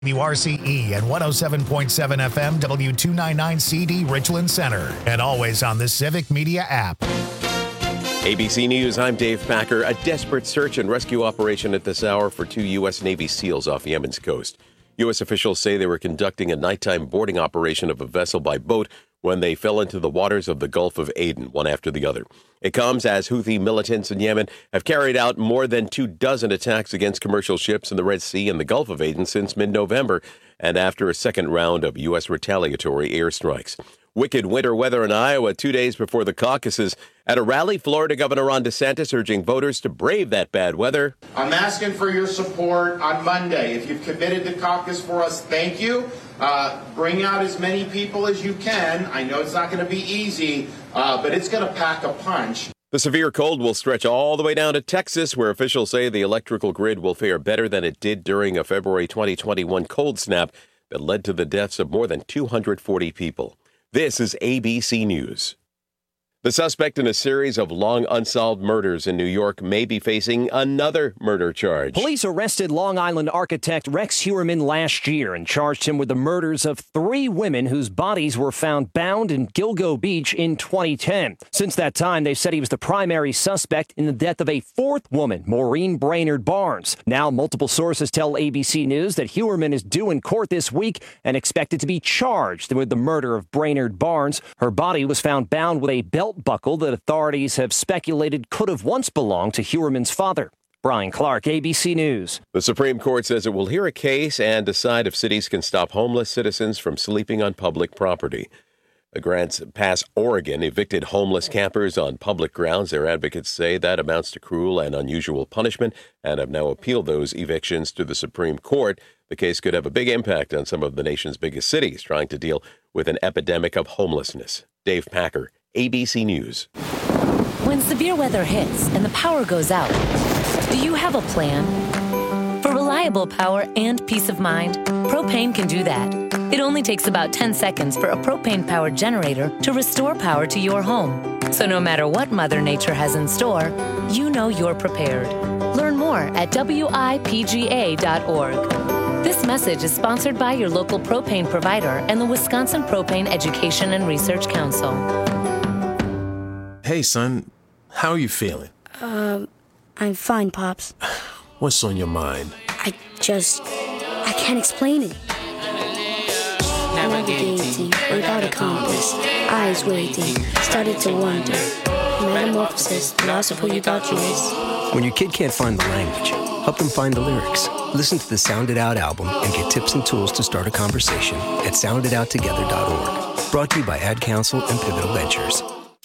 WRCE and 107.7 FM W299CD Richland Center, and always on the Civic Media app. ABC News, I'm Dave Packer. A desperate search and rescue operation at this hour for 2 U.S. Navy SEALs off Yemen's coast. U.S. officials say they were conducting a nighttime boarding operation of a vessel by boat when they fell into the waters of the Gulf of Aden, one after the other. It comes as Houthi militants in Yemen have carried out more than 24 attacks against commercial ships in the Red Sea and the Gulf of Aden since mid-November, and after a second round of U.S. retaliatory airstrikes. Wicked winter weather in Iowa 2 days before the caucuses. At a rally, Florida Governor Ron DeSantis urging voters to brave that bad weather. I'm asking for your support on Monday. If you've committed to caucus for us, thank you. Bring out as many people as you can. I know it's not going to be easy, but it's going to pack a punch. The severe cold will stretch all the way down to Texas, where officials say the electrical grid will fare better than it did during a February 2021 cold snap that led to the deaths of more than 240 people. This is ABC News. The suspect in a series of long unsolved murders in New York may be facing another murder charge. Police arrested Long Island architect Rex Heuermann last year and charged him with the murders of 3 women whose bodies were found bound in Gilgo Beach in 2010. Since that time, they said he was the primary suspect in the death of a 4th woman, Maureen Brainerd Barnes. Now, multiple sources tell ABC News that Heuermann is due in court this week and expected to be charged with the murder of Brainerd Barnes. Her body was found bound with a belt buckle that authorities have speculated could have once belonged to Heuermann's father. Brian Clark, ABC News. The Supreme Court says it will hear a case and decide if cities can stop homeless citizens from sleeping on public property. The Grants Pass, Oregon, evicted homeless campers on public grounds. Their advocates say that amounts to cruel and unusual punishment and have now appealed those evictions to the Supreme Court. The case could have a big impact on some of the nation's biggest cities trying to deal with an epidemic of homelessness. Dave Packer, ABC News. When severe weather hits and the power goes out, do you have a plan? For reliable power and peace of mind, Propane can do that. It only takes about 10 seconds for a propane-powered generator to restore power to your home. So no matter what Mother Nature has in store, you know you're prepared. Learn more at WIPGA.org. This message is sponsored by your local propane provider and the Wisconsin Propane Education and Research Council. Hey, son. How are you feeling? I'm fine, Pops. What's on your mind? I can't explain it. Navigating without a compass, eyes waiting, started to wonder. Metamorphosis, loss of who you thought you was. When your kid can't find the language, help them find the lyrics. Listen to the Sound It Out album and get tips and tools to start a conversation at sounditouttogether.org. Brought to you by Ad Council and Pivotal Ventures.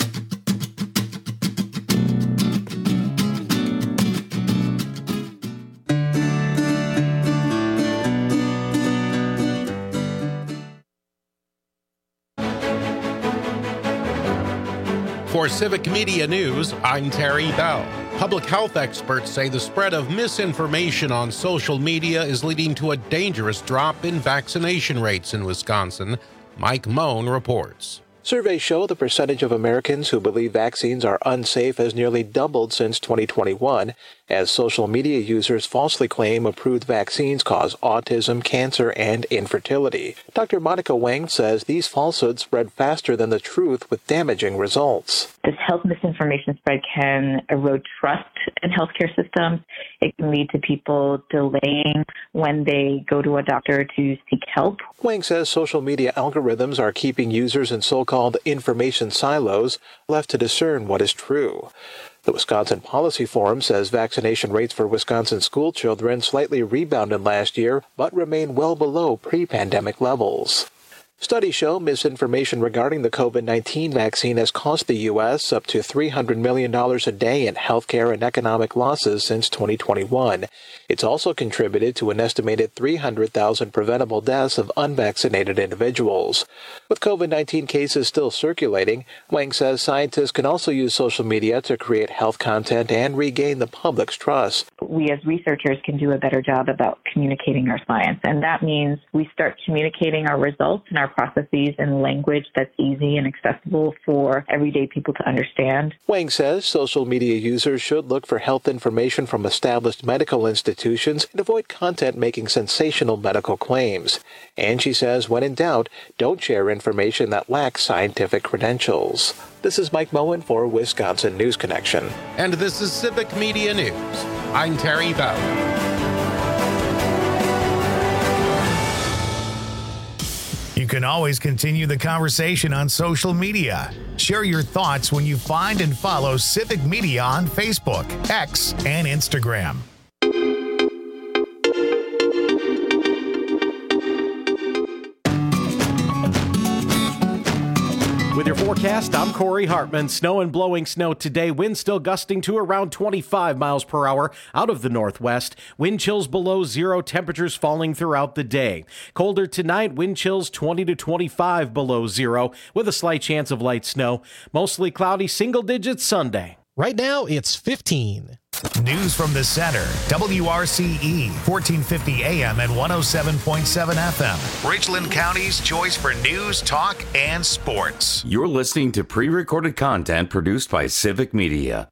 For Civic Media News, I'm Terry Bell. Public health experts say the spread of misinformation on social media is leading to a dangerous drop in vaccination rates in Wisconsin. Mike Moan reports. Surveys show the percentage of Americans who believe vaccines are unsafe has nearly doubled since 2021, as social media users falsely claim approved vaccines cause autism, cancer, and infertility. Dr. Monica Wang says these falsehoods spread faster than the truth with damaging results. This health misinformation spread can erode trust in healthcare systems. It can lead to people delaying when they go to a doctor to seek help. Wang says social media algorithms are keeping users in so-called information silos, left to discern what is true. The Wisconsin Policy Forum says vaccination rates for Wisconsin school children slightly rebounded last year, but remain well below pre-pandemic levels. Studies show misinformation regarding the COVID-19 vaccine has cost the U.S. up to $300 million a day in healthcare and economic losses since 2021. It's also contributed to an estimated 300,000 preventable deaths of unvaccinated individuals. With COVID-19 cases still circulating, Wang says scientists can also use social media to create health content and regain the public's trust. We as researchers can do a better job about communicating our science, and that means we start communicating our results and our our processes in language that's easy and accessible for everyday people to understand. Wang says social media users should look for health information from established medical institutions and avoid content making sensational medical claims. And she says, when in doubt, don't share information that lacks scientific credentials. This is Mike Moen for Wisconsin News Connection. And this is Civic Media News. I'm Terry Bell. You can always continue the conversation on social media. Share your thoughts when you find and follow Civic Media on Facebook, X, and Instagram. With your forecast, I'm Corey Hartman. Snow and blowing snow today. Winds still gusting to around 25 miles per hour out of the northwest. Wind chills below zero. Temperatures falling throughout the day. Colder tonight. Wind chills 20 to 25 below zero with a slight chance of light snow. Mostly cloudy, single digits Sunday. Right now, it's 15. News from the center. WRCE, 1450 AM and 107.7 FM. Richland County's choice for news, talk, and sports. You're listening to pre-recorded content produced by Civic Media.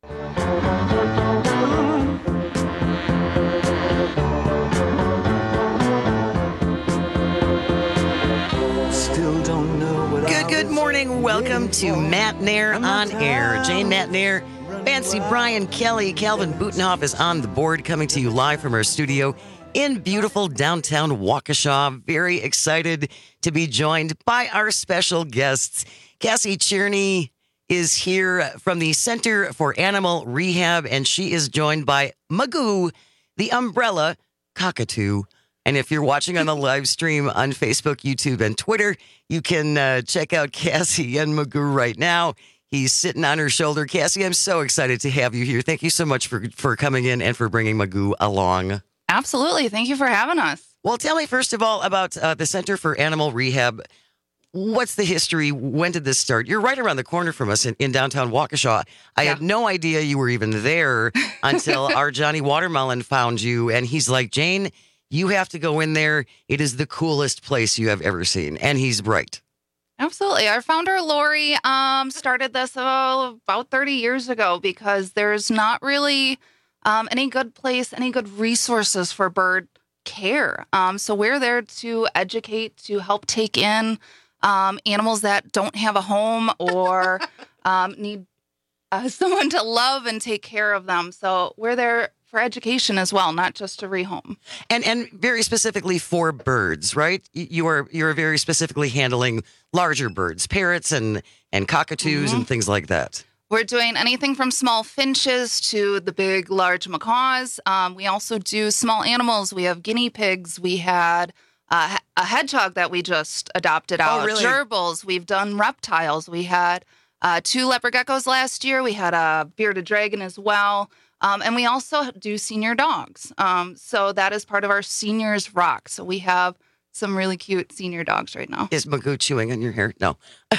Good morning. Welcome to Matt Nair on Air. Jane Matt Nair, Fancy Brian Kelly, Calvin Butenhoff is on the board, coming to you live from our studio in beautiful downtown Waukesha. Very excited to be joined by our special guests. Cassie Cherney is here from the Center for Animal Rehab, and she is joined by Magoo, the umbrella cockatoo. And if you're watching on the live stream on Facebook, YouTube, and Twitter, you can check out Cassie and Magoo right now. He's sitting on her shoulder. Cassie, I'm so excited to have you here. Thank you so much for coming in and for bringing Magoo along. Absolutely. Thank you for having us. Well, tell me, first of all, about the Center for Animal Rehab. What's the history? When did this start? You're right around the corner from us in downtown Waukesha. I had no idea you were even there until our Johnny Watermelon found you. And he's like, Jane, you have to go in there. It is the coolest place you have ever seen. And he's right. Absolutely. Our founder, Lori, started this about 30 years ago because there's not really any good place, any good resources for bird care. So we're there to educate, to help take in animals that don't have a home or need someone to love and take care of them. So we're there for education as well, not just to rehome. And very specifically for birds, right? You're very specifically handling larger birds, parrots and cockatoos and things like that. We're doing anything from small finches to the big, large macaws. We also do small animals. We have guinea pigs. We had a hedgehog that we just adopted out. Oh, really? Gerbils. We've done reptiles. We had 2 leopard geckos last year. We had a bearded dragon as well. And we also do senior dogs. So that is part of our Seniors Rock. So we have some really cute senior dogs right now. Is Magoo chewing on your hair? No.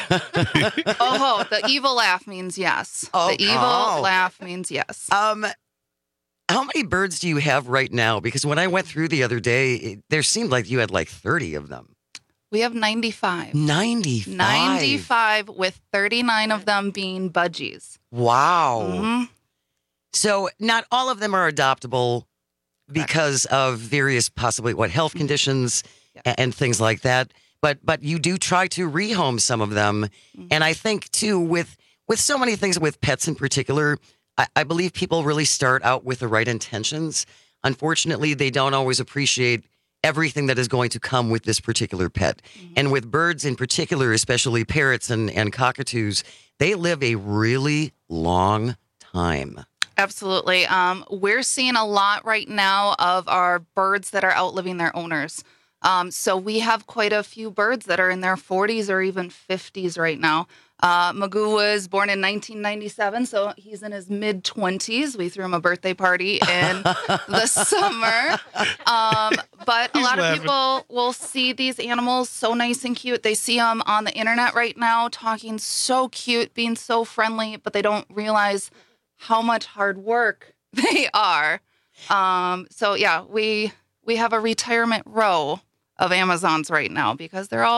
Oh, the evil laugh means yes. Oh, the evil laugh means yes. How many birds do you have right now? Because when I went through the other day, there seemed like you had like 30 of them. We have 95. 95? 95 with 39 of them being budgies. Wow. Mm-hmm. So not all of them are adoptable because of various possibly health conditions and things like that. But you do try to rehome some of them. Mm-hmm. And I think too, with so many things with pets in particular, I believe people really start out with the right intentions. Unfortunately, they don't always appreciate everything that is going to come with this particular pet. Mm-hmm. And with birds in particular, especially parrots and cockatoos, they live a really long time. Absolutely. We're seeing a lot right now of our birds that are outliving their owners. So we have quite a few birds that are in their 40s or even 50s right now. Magoo was born in 1997, so he's in his mid-20s. We threw him a birthday party in the summer. But a lot of people will see these animals so nice and cute. They see them on the internet right now, talking so cute, being so friendly, but they don't realize how much hard work they are. So yeah, we have a retirement row of Amazons right now because they're all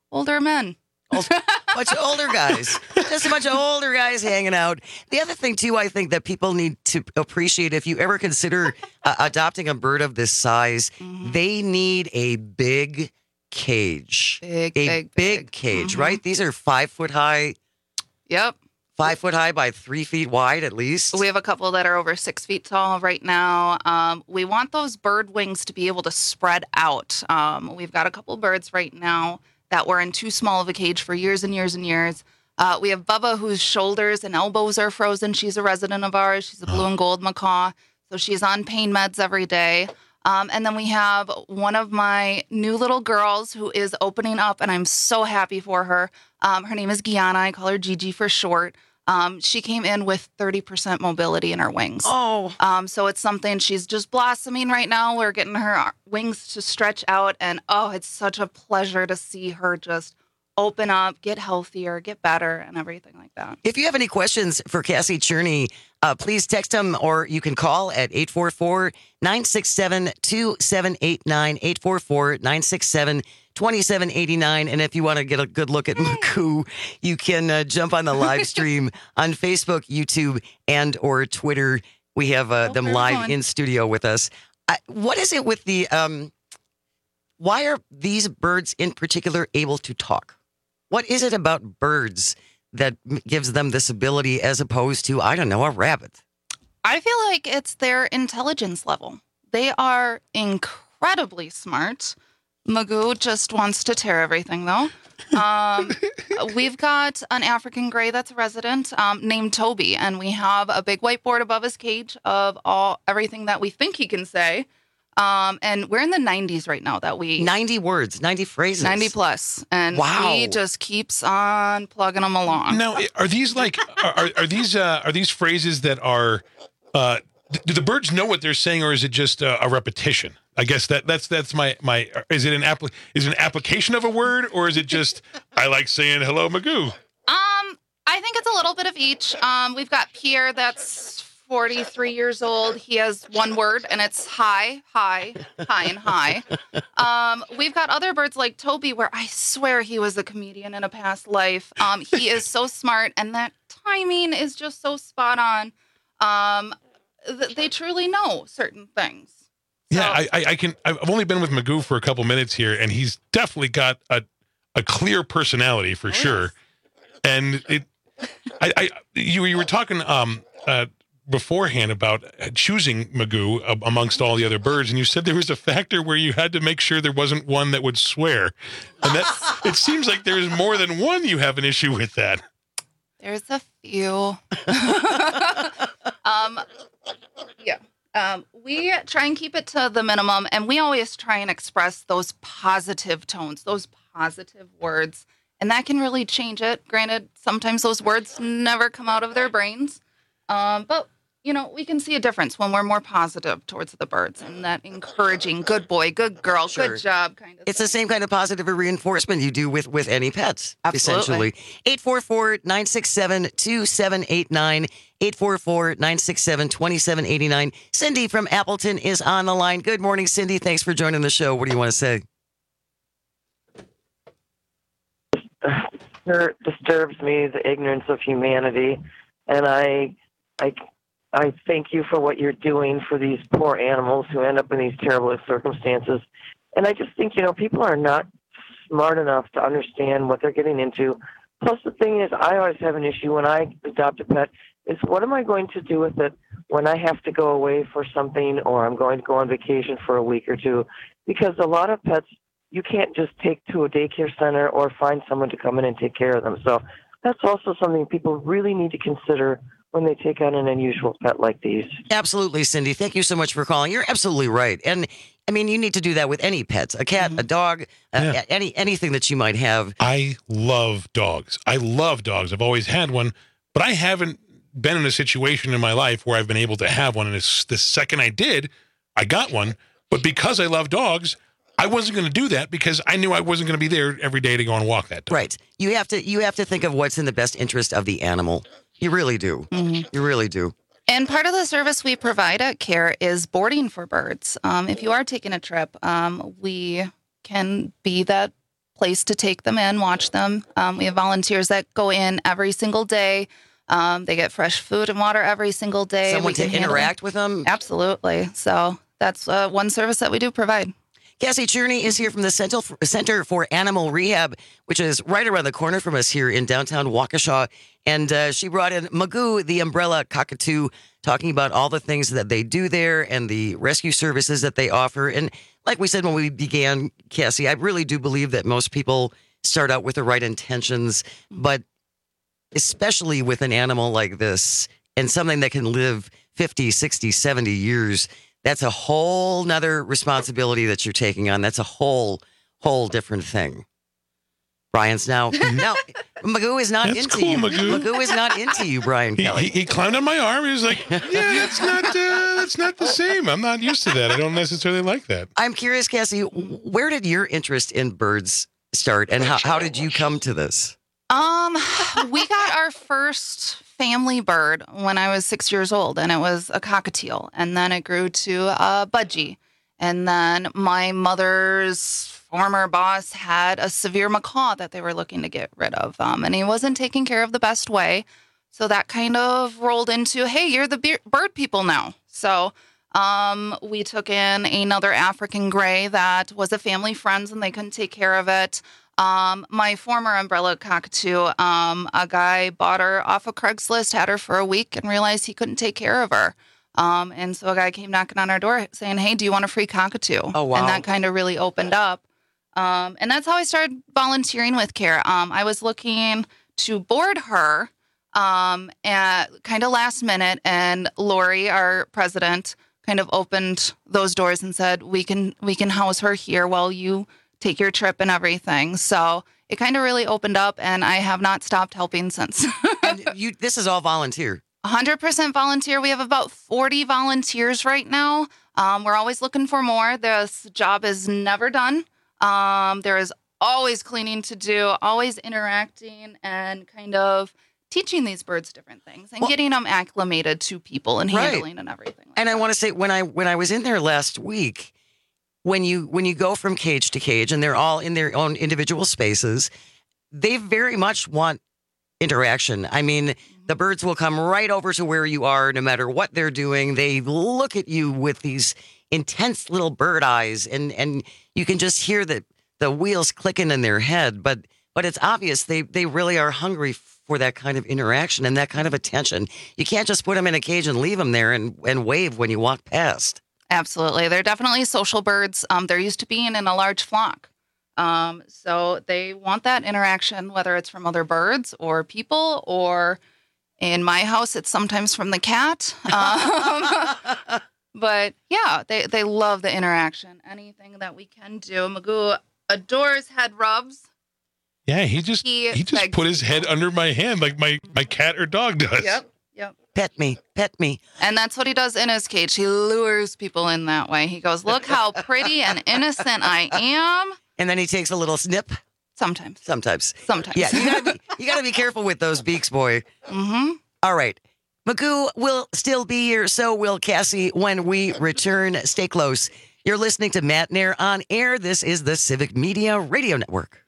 older men. Bunch of older guys. Just a bunch of older guys hanging out. The other thing, too, I think that people need to appreciate, if you ever consider adopting a bird of this size, they need a big cage. Big cage, right? These are 5 foot high. Yep. 5 foot high by 3 feet wide, at least. We have a couple that are over 6 feet tall right now. We want those bird wings to be able to spread out. We've got a couple birds right now that were in too small of a cage for years and years and years. We have Bubba, whose shoulders and elbows are frozen. She's a resident of ours. She's a blue and gold macaw. So she's on pain meds every day. And then we have one of my new little girls who is opening up, and I'm so happy for her. Her name is Gianna. I call her Gigi for short. She came in with 30% mobility in her wings. So it's something, she's just blossoming right now. We're getting her wings to stretch out, and it's such a pleasure to see her just open up, get healthier, get better, and everything like that. If you have any questions for Cassie Cherney, please text them, or you can call at 844-967-2789, 844-967-2789. And if you want to get a good look at Magoo, you can jump on the live stream on Facebook, YouTube, and or Twitter. We have them live in studio with us. What is it with the, why are these birds in particular able to talk? What is it about birds that gives them this ability as opposed to, I don't know, a rabbit? I feel like it's their intelligence level. They are incredibly smart. Magoo just wants to tear everything, though. We've got an African gray that's a resident named Toby, and we have a big whiteboard above his cage of everything that we think he can say. And we're in the 90s right now 90 words, 90 phrases. 90 plus. And he just keeps on plugging them along. Now, are these are these phrases that are, do the birds know what they're saying, or is it just a repetition? I guess that's my, is it an application of a word, or is it just, I like saying hello, Magoo? I think it's a little bit of each. We've got Pierre that's 43 years old. He has one word, and it's hi, and hi. We've got other birds like Toby, where I swear he was a comedian in a past life. He is so smart, and that timing is just so spot on. They truly know certain things. So. Yeah, I've only been with Magoo for a couple minutes here, and he's definitely got a clear personality for sure. And you were talking beforehand about choosing Magoo amongst all the other birds, and you said there was a factor where you had to make sure there wasn't one that would swear, and that it seems like there's more than one you have an issue with that. There's a few. We try and keep it to the minimum, and we always try and express those positive tones, those positive words, and that can really change it. Granted, sometimes those words never come out of their brains, but we can see a difference when we're more positive towards the birds, and that encouraging, good boy, good girl, good job kind of It's the same kind of positive reinforcement you do with any pets, Absolutely. essentially. 844-967-2789, 844-967-2789. Cindy from Appleton is on the line. Good morning, Cindy. Thanks for joining the show. What do you want to say? It disturbs me, the ignorance of humanity, and I thank you for what you're doing for these poor animals who end up in these terrible circumstances. And I just think, people are not smart enough to understand what they're getting into. Plus, the thing is, I always have an issue when I adopt a pet is what am I going to do with it when I have to go away for something, or I'm going to go on vacation for a week or two? Because a lot of pets, you can't just take to a daycare center or find someone to come in and take care of them. So that's also something people really need to consider when they take on an unusual pet like these. Absolutely, Cindy. Thank you so much for calling. You're absolutely right. And I mean, you need to do that with any pets, a cat, a dog, anything that you might have. I love dogs. I've always had one, but I haven't been in a situation in my life where I've been able to have one. And it's the second I did, I got one. But because I love dogs, I wasn't going to do that because I knew I wasn't going to be there every day to go and walk that dog. Right. You have to think of what's in the best interest of the animal. You really do. You really do. And part of the service we provide at CARE is boarding for birds. If you are taking a trip, we can be that place to take them in, watch them. We have volunteers that go in every single day. They get fresh food and water every single day. Someone to interact with them? Absolutely. So that's one service that we do provide. Cassie Cherney is here from the Center for Animal Rehab, which is right around the corner from us here in downtown Waukesha. And she brought in Magoo, the umbrella cockatoo, talking about all the things that they do there and the rescue services that they offer. And like we said when we began, Cassie, I really do believe that most people start out with the right intentions, but especially with an animal like this and something that can live 50, 60, 70 years, that's a whole nother responsibility that you're taking on. That's a whole different thing. Brian's now Magoo is not into you. Magoo is not into you, Brian Kelly. He climbed on my arm. He was like, "Yeah, that's not the same. I'm not used to that. I don't necessarily like that." I'm curious, Cassie, where did your interest in birds start, and how did you come to this? We got our first family bird when I was 6 years old, and it was a cockatiel, and then it grew to a budgie, and then my mother's former boss had a severe macaw that they were looking to get rid of, and he wasn't taking care of the best way. So that kind of rolled into, hey, you're the bird people now. So we took in another African gray that was a family friend, and they couldn't take care of it. My former umbrella cockatoo, a guy bought her off of Craigslist, had her for a week, and realized he couldn't take care of her. And so a guy came knocking on our door saying, hey, do you want a free cockatoo? Oh, wow. And that kind of really opened up. And that's how I started volunteering with CARE. I was looking to board her at kind of last minute, and Lori, our president, kind of opened those doors and said, we can house her here while you take your trip and everything. So it kind of really opened up, and I have not stopped helping since. And this is all volunteer? 100% volunteer. We have about 40 volunteers right now. We're always looking for more. This job is never done. There is always cleaning to do, always interacting and kind of teaching these birds different things and getting them acclimated to people and handling and everything. And I want to say, when I was in there last week, when you go from cage to cage and they're all in their own individual spaces, they very much want interaction. I mean, the birds will come right over to where you are no matter what they're doing. They look at you with these intense little bird eyes, and you can just hear the wheels clicking in their head. But it's obvious they really are hungry for that kind of interaction and that kind of attention. You can't just put them in a cage and leave them there and wave when you walk past. Absolutely. They're definitely social birds. They're used to being in a large flock. So they want that interaction, whether it's from other birds or people, or in my house, it's sometimes from the cat. But yeah, they love the interaction. Anything that we can do. Magoo adores head rubs. Yeah, he just put his head under my hand like my cat or dog does. Yep. Pet me. And that's what he does in his cage. He lures people in that way. He goes, look how pretty and innocent I am. And then he takes a little snip. Sometimes. Yeah, you gotta be careful with those beaks, boy. Mm-hmm. All right. Magoo will still be here, so will Cassie when we return. Stay close. You're listening to Matt Nair on Air. This is the Civic Media Radio Network.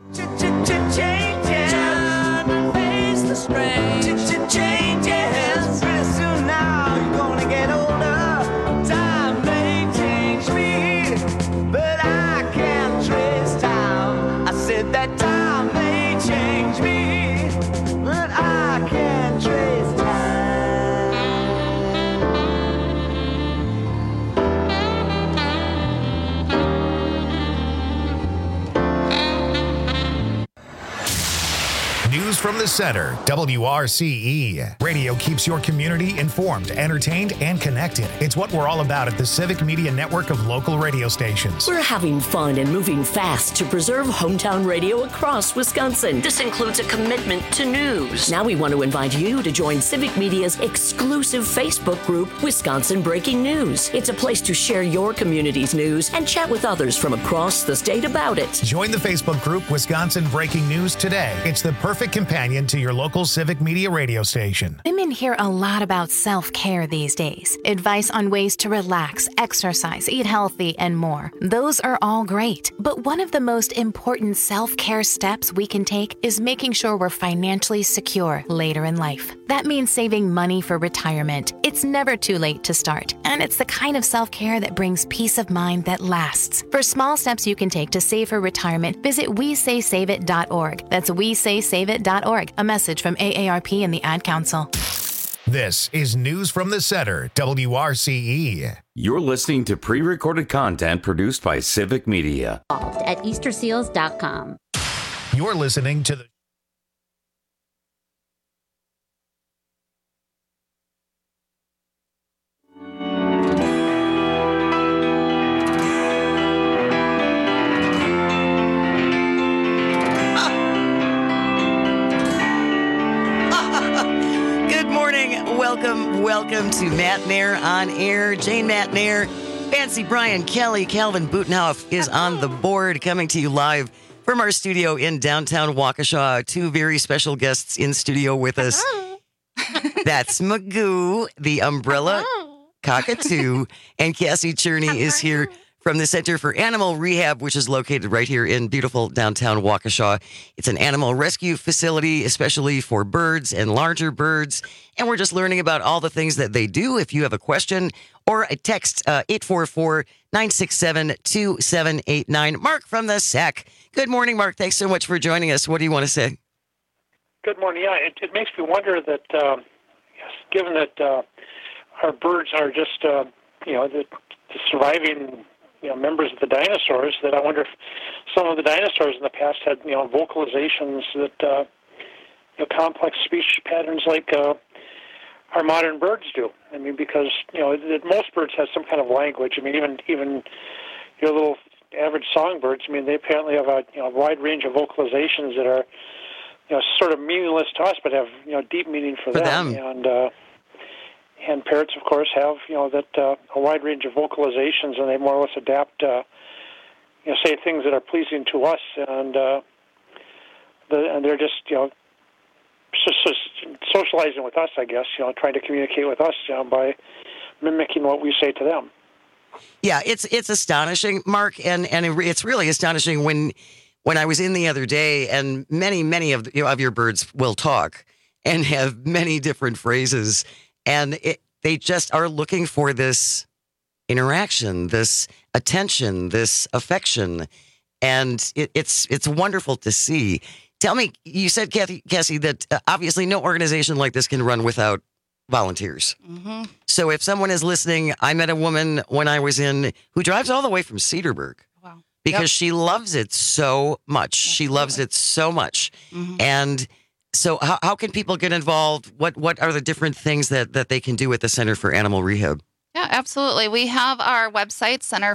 News from the center, WRCE. Radio keeps your community informed, entertained, and connected. It's what we're all about at the Civic Media Network of local radio stations. We're having fun and moving fast to preserve hometown radio across Wisconsin. This includes a commitment to news. Now we want to invite you to join Civic Media's exclusive Facebook group, Wisconsin Breaking News. It's a place to share your community's news and chat with others from across the state about it. Join the Facebook group, Wisconsin Breaking News, today. It's the perfect companion companion to your local Civic Media radio station. Women hear a lot about self-care these days. Advice on ways to relax, exercise, eat healthy, and more. Those are all great. But one of the most important self-care steps we can take is making sure we're financially secure later in life. That means saving money for retirement. It's never too late to start. And it's the kind of self-care that brings peace of mind that lasts. For small steps you can take to save for retirement, visit WeSaySaveIt.org. That's WeSaySaveIt.org. A message from AARP and the Ad Council. This is News from the Center, WRCE. You're listening to pre-recorded content produced by Civic Media. At EasterSeals.com. You're listening to the Welcome to Matt Nair on Air. Jane Matt Nair, Fancy Brian Kelly, Calvin Butenhoff is on the board, coming to you live from our studio in downtown Waukesha. Two very special guests in studio with us. That's Magoo, the umbrella cockatoo, and Cassie Cherney is here from the Center for Animal Rehab, which is located right here in beautiful downtown Waukesha. It's an animal rescue facility, especially for birds and larger birds. And we're just learning about all the things that they do. If you have a question or a text, 844-967-2789. Mark from the SAC. Good morning, Mark. Thanks so much for joining us. What do you want to say? Good morning. Yeah, it makes me wonder that, given that our birds are just, the surviving members of the dinosaurs, that I wonder if some of the dinosaurs in the past had, vocalizations that, complex speech patterns like our modern birds do. I mean, because, most birds have some kind of language. I mean, even your little average songbirds, I mean, they apparently have a wide range of vocalizations that are, sort of meaningless to us, but have, deep meaning for them. And parrots, of course, have, a wide range of vocalizations, and they more or less adapt, say things that are pleasing to us, and they're just, socializing with us, I guess, trying to communicate with us by mimicking what we say to them. Yeah, it's astonishing, Mark, and it's really astonishing when I was in the other day, and many of your birds will talk and have many different phrases. And they just are looking for this interaction, this attention, this affection. And it's wonderful to see. Tell me, you said, Cassie, that obviously no organization like this can run without volunteers. Mm-hmm. So if someone is listening, I met a woman when I was who drives all the way from Cedarburg. Wow. Because she loves it so much. Absolutely. She loves it so much. Mm-hmm. And so how can people get involved? What are the different things that they can do at the Center for Animal Rehab? Yeah, absolutely. We have our website,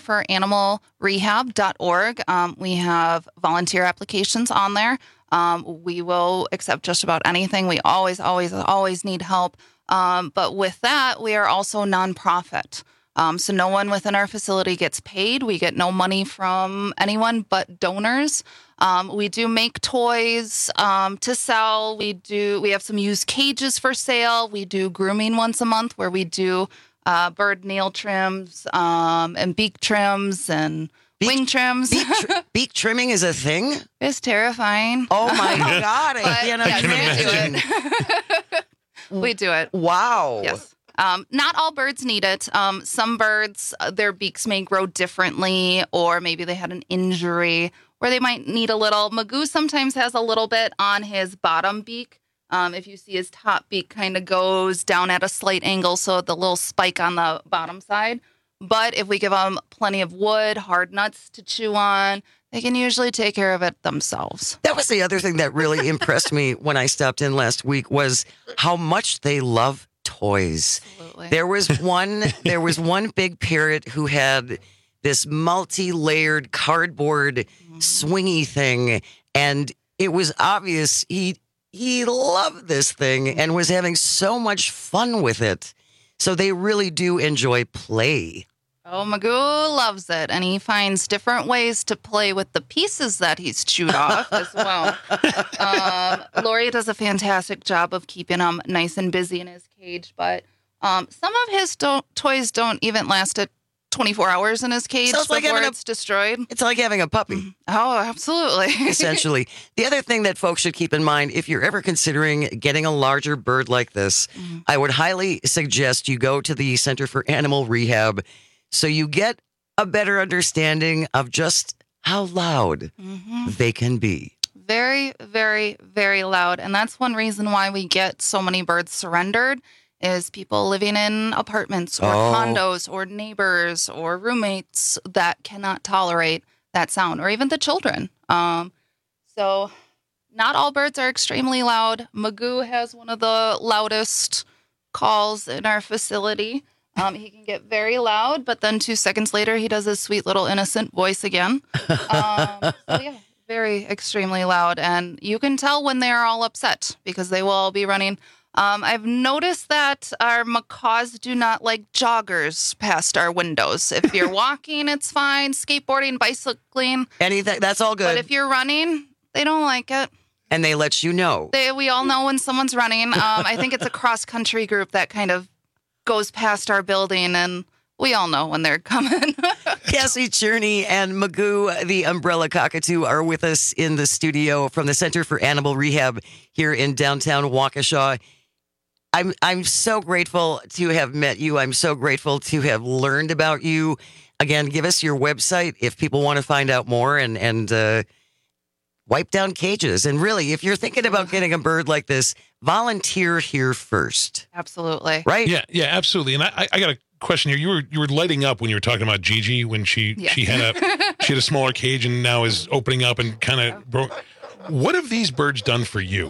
centerforanimalrehab.org. We have volunteer applications on there. We will accept just about anything. We always need help. But with that, we are also nonprofit. So no one within our facility gets paid. We get no money from anyone but donors. We do make toys to sell. We have some used cages for sale. We do grooming once a month where we do bird nail trims and beak trims and wing trims. Beak trimming is a thing? It's terrifying. Oh my God. I can't imagine. We do it. Wow. Yes. Not all birds need it. Some birds, their beaks may grow differently, or maybe they had an injury where they might need a little. Magoo sometimes has a little bit on his bottom beak. If you see his top beak kind of goes down at a slight angle, so the little spike on the bottom side. But if we give them plenty of wood, hard nuts to chew on, they can usually take care of it themselves. That was the other thing that really impressed me when I stopped in last week was how much they love toys. Absolutely. There was one big parrot who had this multi-layered cardboard swingy thing, and it was obvious he loved this thing and was having so much fun with it. So they really do enjoy play. Oh, Magoo loves it, and he finds different ways to play with the pieces that he's chewed off as well. Lori does a fantastic job of keeping him nice and busy in his cage, but some of his toys don't even last 24 hours in his cage before it's destroyed. It's like having a puppy. Oh, absolutely. Essentially. The other thing that folks should keep in mind, if you're ever considering getting a larger bird like this, I would highly suggest you go to the Center for Animal Rehab so you get a better understanding of just how loud they can be. Very, very, very loud. And that's one reason why we get so many birds surrendered is people living in apartments or condos or neighbors or roommates that cannot tolerate that sound, or even the children. So not all birds are extremely loud. Magoo has one of the loudest calls in our facility. He can get very loud, but then 2 seconds later, he does his sweet little innocent voice again. So yeah, very extremely loud. And you can tell when they are all upset because they will all be running. I've noticed that our macaws do not like joggers past our windows. If you're walking, it's fine. Skateboarding, bicycling. Anything, that's all good. But if you're running, they don't like it. And they let you know. We all know when someone's running. I think it's a cross-country group that kind of goes past our building, and we all know when they're coming. Cassie Cherney and Magoo, the umbrella cockatoo, are with us in the studio from the Center for Animal Rehab here in downtown Waukesha. I'm so grateful to have met you. I'm so grateful to have learned about you. Again, give us your website if people want to find out more and wipe down cages. And really, if you're thinking about getting a bird like this, volunteer here first. Absolutely. Right? Yeah, absolutely. And I got a question here. You were lighting up when you were talking about Gigi when she had a smaller cage and now is opening up and kind of broke. What have these birds done for you?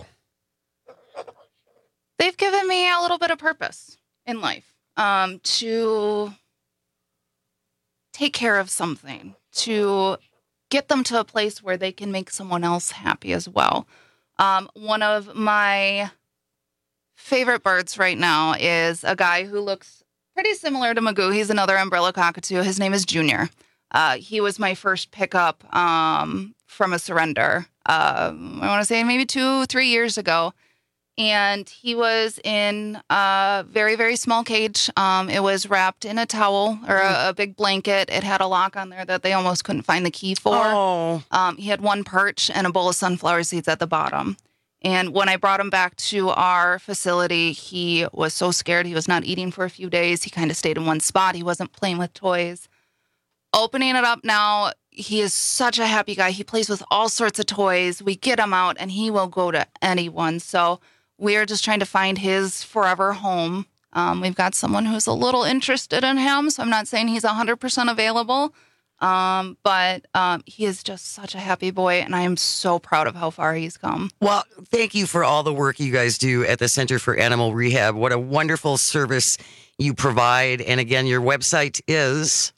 They've given me a little bit of purpose in life, to take care of something, to get them to a place where they can make someone else happy as well. One of my favorite birds right now is a guy who looks pretty similar to Magoo. He's another umbrella cockatoo. His name is Junior. He was my first pickup from a surrender. I want to say maybe 2-3 years ago. And he was in a very, very small cage. It was wrapped in a towel or a big blanket. It had a lock on there that they almost couldn't find the key for. He had one perch and a bowl of sunflower seeds at the bottom. And when I brought him back to our facility, he was so scared. He was not eating for a few days. He kind of stayed in one spot. He wasn't playing with toys. Opening it up now, he is such a happy guy. He plays with all sorts of toys. We get him out, and he will go to anyone. So we are just trying to find his forever home. We've got someone who's a little interested in him, so I'm not saying he's 100% available, but he is just such a happy boy, and I am so proud of how far he's come. Well, thank you for all the work you guys do at the Center for Animal Rehab. What a wonderful service you provide. And again, your website is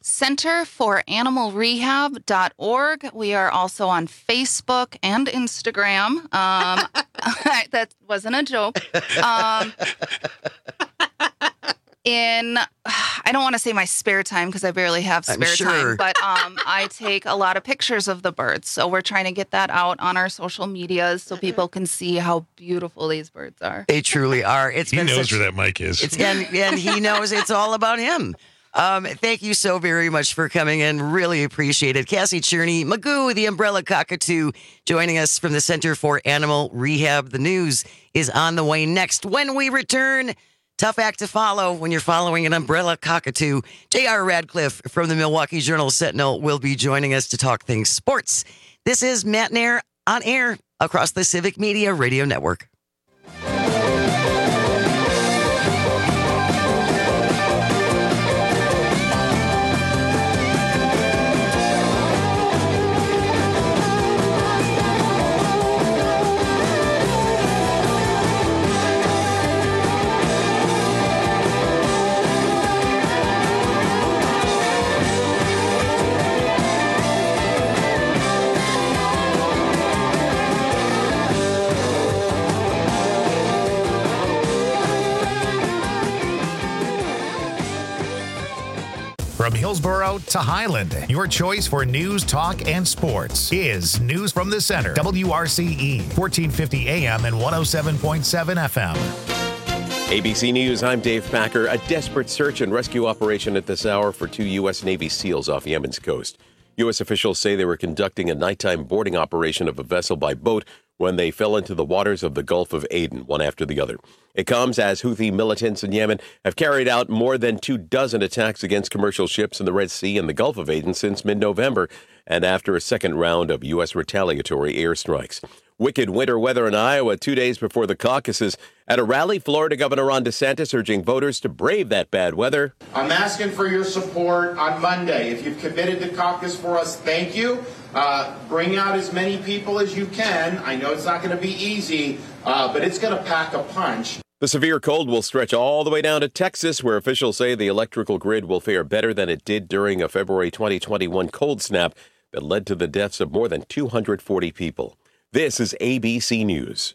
centerforanimalrehab.org. We are also on Facebook and Instagram. That wasn't a joke. I don't want to say my spare time because I barely have spare time, but I take a lot of pictures of the birds. So we're trying to get that out on our social medias so people can see how beautiful these birds are. They truly are. He knows where that mic is. And he knows it's all about him. Thank you so very much for coming in. Really appreciate it. Cassie Cherney, Magoo, the umbrella cockatoo, joining us from the Center for Animal Rehab. The news is on the way next. When we return, tough act to follow when you're following an umbrella cockatoo. J.R. Radcliffe from the Milwaukee Journal-Sentinel will be joining us to talk things sports. This is Matt Nair on air across the Civic Media Radio Network. Hillsborough to Highland, your choice for news, talk, and sports is News from the Center. WRCE, 1450 AM and 107.7 FM. ABC News, I'm Dave Packer. A desperate search and rescue operation at this hour for 2 U.S. Navy SEALs off Yemen's coast. U.S. officials say they were conducting a nighttime boarding operation of a vessel by boat when they fell into the waters of the Gulf of Aden, one after the other. It comes as Houthi militants in Yemen have carried out more than 24 attacks against commercial ships in the Red Sea and the Gulf of Aden since mid-November, and after a second round of U.S. retaliatory airstrikes. Wicked winter weather in Iowa 2 days before the caucuses. At a rally, Florida Governor Ron DeSantis urging voters to brave that bad weather. I'm asking for your support on Monday. If you've committed to caucus for us, thank you. Bring out as many people as you can. I know it's not going to be easy, but it's going to pack a punch. The severe cold will stretch all the way down to Texas, where officials say the electrical grid will fare better than it did during a February 2021 cold snap that led to the deaths of more than 240 people. This is ABC News.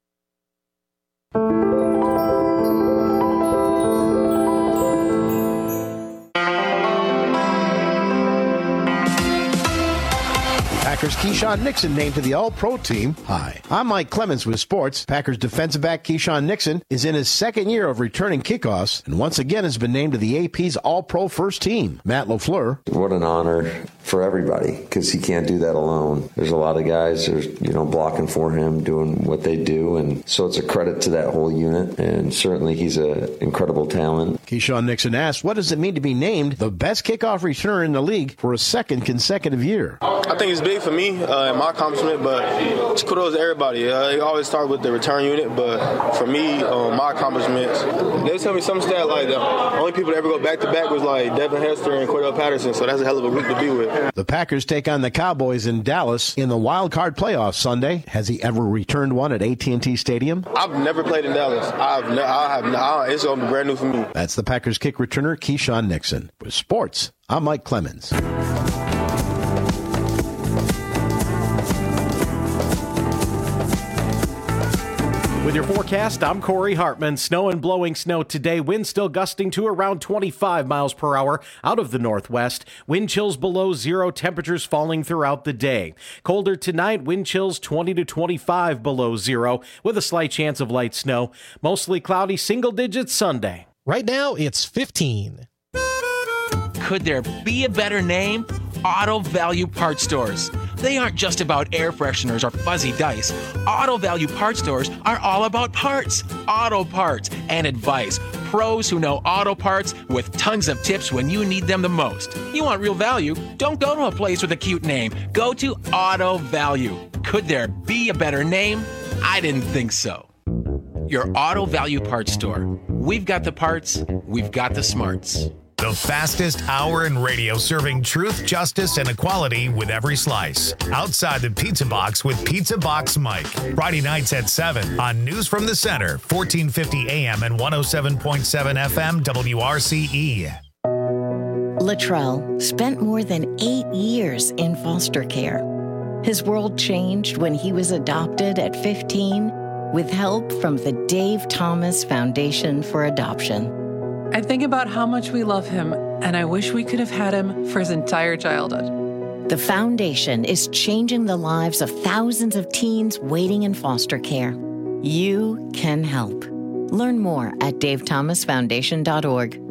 Packers' Keyshawn Nixon named to the All-Pro team. Hi, I'm Mike Clemens with sports. Packers defensive back Keyshawn Nixon is in his second year of returning kickoffs and once again has been named to the AP's All-Pro first team. Matt LaFleur. What an honor for everybody because he can't do that alone. There's a lot of guys who are, blocking for him, doing what they do, and so it's a credit to that whole unit, and certainly he's an incredible talent. Keyshawn Nixon asked, what does it mean to be named the best kickoff returner in the league for a second consecutive year? I think it's big for me and my accomplishment, but it's kudos to everybody. They always start with the return unit, but for me, my accomplishments, they tell me some stat like the only people that ever go back-to-back was like Devin Hester and Cordell Patterson, so that's a hell of a group to be with. The Packers take on the Cowboys in Dallas in the wild card playoffs Sunday. Has he ever returned one at AT&T Stadium? I've never played in Dallas. It's going to be brand new for me. That's the Packers kick returner, Keyshawn Nixon. With sports, I'm Mike Clemens. With your forecast, I'm Corey Hartman. Snow and blowing snow today. Wind still gusting to around 25 miles per hour out of the northwest. Wind chills below zero. Temperatures falling throughout the day. Colder tonight. Wind chills 20 to 25 below zero with a slight chance of light snow. Mostly cloudy, single digits Sunday. Right now, it's 15. Could there be a better name? Auto Value Parts Stores. They aren't just about air fresheners or fuzzy dice. Auto Value Parts Stores are all about parts, auto parts, and advice. Pros who know auto parts with tons of tips when you need them the most. You want real value? Don't go to a place with a cute name. Go to Auto Value. Could there be a better name? I didn't think so. Your Auto Value Parts Store. We've got the parts, we've got the smarts. The fastest hour in radio, serving truth, justice, and equality with every slice. Outside the Pizza Box with Pizza Box Mike. Friday nights at 7 on News from the Center, 1450 AM and 107.7 FM WRCE. Latrell spent more than 8 years in foster care. His world changed when he was adopted at 15 with help from the Dave Thomas Foundation for Adoption. I think about how much we love him, and I wish we could have had him for his entire childhood. The foundation is changing the lives of thousands of teens waiting in foster care. You can help. Learn more at davethomasfoundation.org.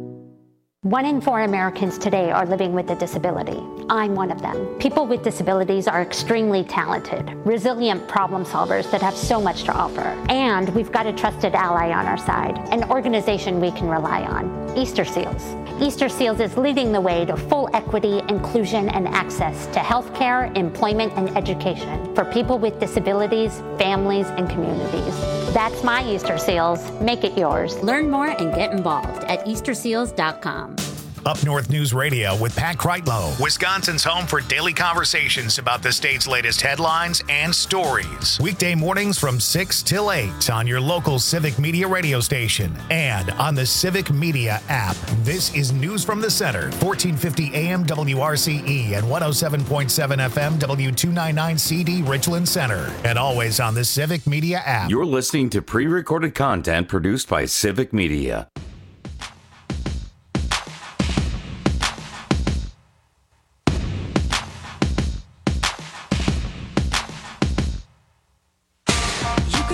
1 in 4 Americans today are living with a disability. I'm one of them. People with disabilities are extremely talented, resilient problem solvers that have so much to offer. And we've got a trusted ally on our side, an organization we can rely on, Easter Seals. Easter Seals is leading the way to full equity, inclusion, and access to healthcare, employment, and education for people with disabilities, families, and communities. That's my Easter Seals. Make it yours. Learn more and get involved at easterseals.com. Up North News Radio with Pat Kreitlow, Wisconsin's home for daily conversations about the state's latest headlines and stories. Weekday mornings from 6 till 8 on your local Civic Media radio station and on the Civic Media app. This is News from the Center, 1450 AM WRCE and 107.7 FM W299CD Richland Center, and always on the Civic Media app. You're listening to pre-recorded content produced by Civic Media.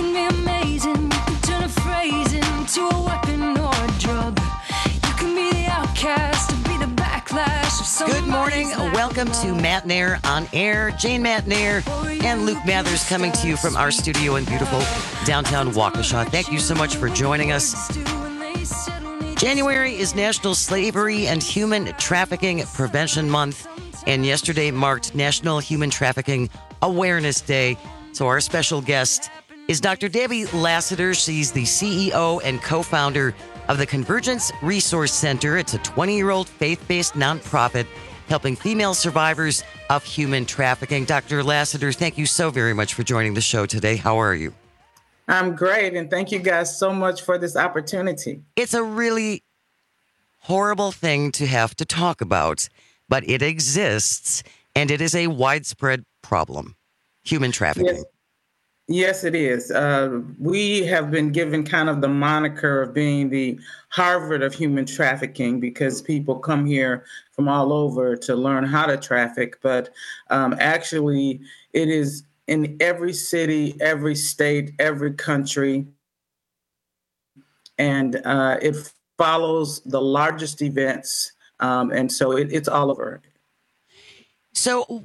can be amazing. You can turn a phrase into a weapon or a drug. You can be the outcast or be the backlash of somebody's Good morning. Welcome to Matt Nair on Air. Jane Matt Nair and Luke Mathers coming to you from our studio in beautiful downtown Waukesha. Thank you so much for joining us. January is National Slavery and Human Trafficking Prevention Month, and yesterday marked National Human Trafficking Awareness Day. So our special guest is Dr. Debbie Lassiter. She's the CEO and co-founder of the Convergence Resource Center. It's a 20-year-old faith-based nonprofit helping female survivors of human trafficking. Dr. Lassiter, thank you so very much for joining the show today. How are you? I'm great, and thank you guys so much for this opportunity. It's a really horrible thing to have to talk about, but it exists, and it is a widespread problem. Human trafficking. Yes, it is. We have been given kind of the moniker of being the Harvard of human trafficking because people come here from all over to learn how to traffic. But actually, it is in every city, every state, every country. And it follows the largest events. And so it's all over. So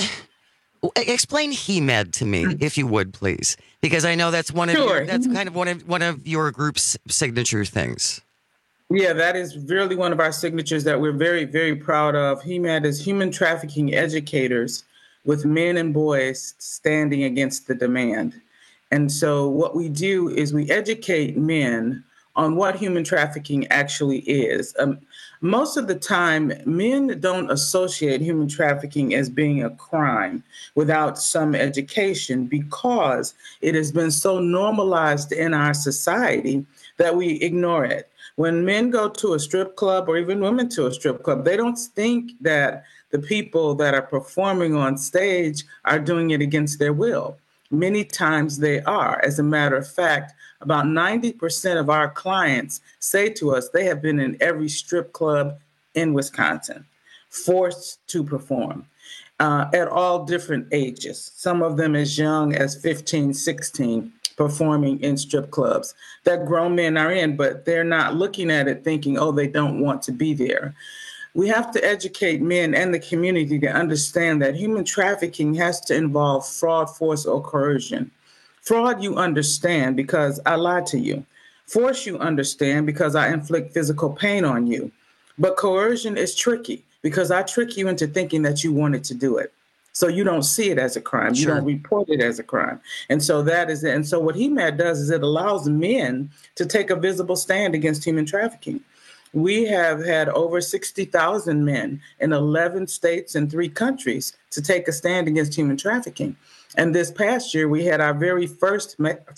explain HEMED to me, if you would, please, because I know that's one of one of your group's signature things. Yeah, that is really one of our signatures that we're very, very proud of. HEMED is Human Trafficking Educators, with men and boys standing against the demand. And so what we do is we educate men on what human trafficking actually is. Most of the time, men don't associate human trafficking as being a crime without some education because it has been so normalized in our society that we ignore it. When men go to a strip club or even women to a strip club, they don't think that the people that are performing on stage are doing it against their will. Many times they are. As a matter of fact, about 90% of our clients say to us they have been in every strip club in Wisconsin, forced to perform at all different ages. Some of them as young as 15, 16, performing in strip clubs that grown men are in, but they're not looking at it thinking, oh, they don't want to be there. We have to educate men and the community to understand that human trafficking has to involve fraud, force, or coercion. Fraud, you understand because I lied to you. Force, you understand because I inflict physical pain on you. But coercion is tricky because I trick you into thinking that you wanted to do it. So you don't see it as a crime. Sure. You don't report it as a crime. And so that is it. And so what HEMED does is it allows men to take a visible stand against human trafficking. We have had over 60,000 men in 11 states and 3 countries to take a stand against human trafficking. And this past year, we had our very first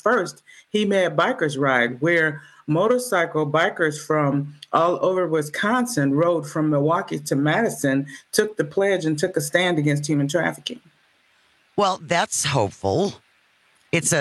HEMED Bikers Ride, where motorcycle bikers from all over Wisconsin rode from Milwaukee to Madison, took the pledge and took a stand against human trafficking. Well, that's hopeful. It's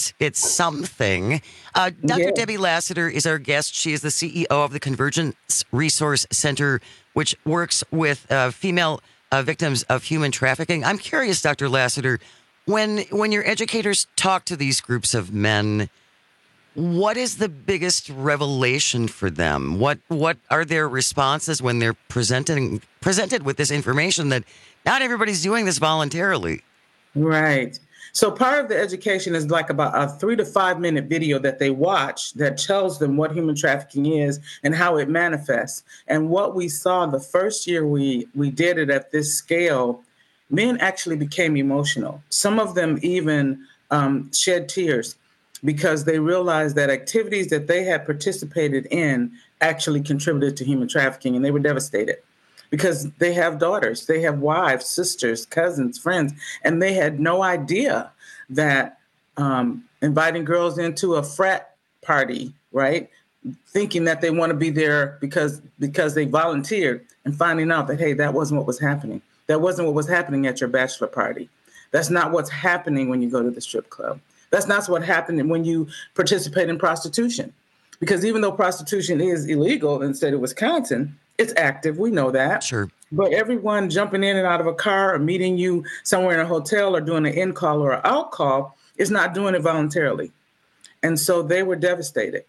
something. Dr. Debbie Lassiter is our guest. She is the CEO of the Convergence Resource Center, which works with female victims of human trafficking. I'm curious, Dr. Lassiter, when your educators talk to these groups of men, what is the biggest revelation for them? What are their responses when they're presented with this information that not everybody's doing this voluntarily? Right. So part of the education is like about a 3 to 5 minute video that they watch that tells them what human trafficking is and how it manifests. And what we saw the first year we did it at this scale, men actually became emotional. Some of them even shed tears because they realized that activities that they had participated in actually contributed to human trafficking, and they were devastated. Because they have daughters, they have wives, sisters, cousins, friends, and they had no idea that inviting girls into a frat party, right, thinking that they want to be there because they volunteered, and finding out that, hey, that wasn't what was happening. That wasn't what was happening at your bachelor party. That's not what's happening when you go to the strip club. That's not what happened when you participate in prostitution. Because even though prostitution is illegal in the state of Wisconsin, it's active. We know that. Sure. But everyone jumping in and out of a car or meeting you somewhere in a hotel or doing an in call or an out call is not doing it voluntarily. And so they were devastated.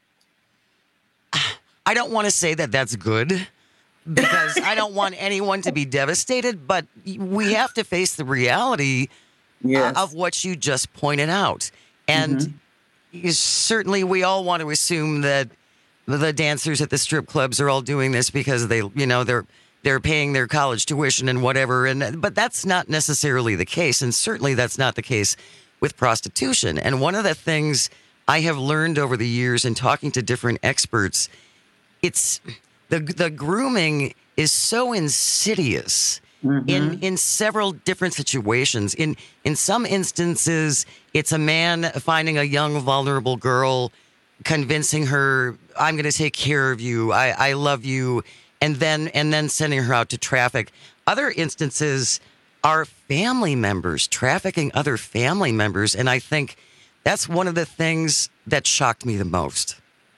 I don't want to say that that's good, because I don't want anyone to be devastated, but we have to face the reality of what you just pointed out. And certainly we all want to assume that the dancers at the strip clubs are all doing this because they're paying their college tuition and whatever. But that's not necessarily the case. And certainly that's not the case with prostitution. And one of the things I have learned over the years in talking to different experts, it's the grooming is so insidious in several different situations. In some instances, it's a man finding a young, vulnerable girl, convincing her, I'm going to take care of you, I love you, and then sending her out to traffic. Other instances are family members trafficking other family members, and I think that's one of the things that shocked me the most.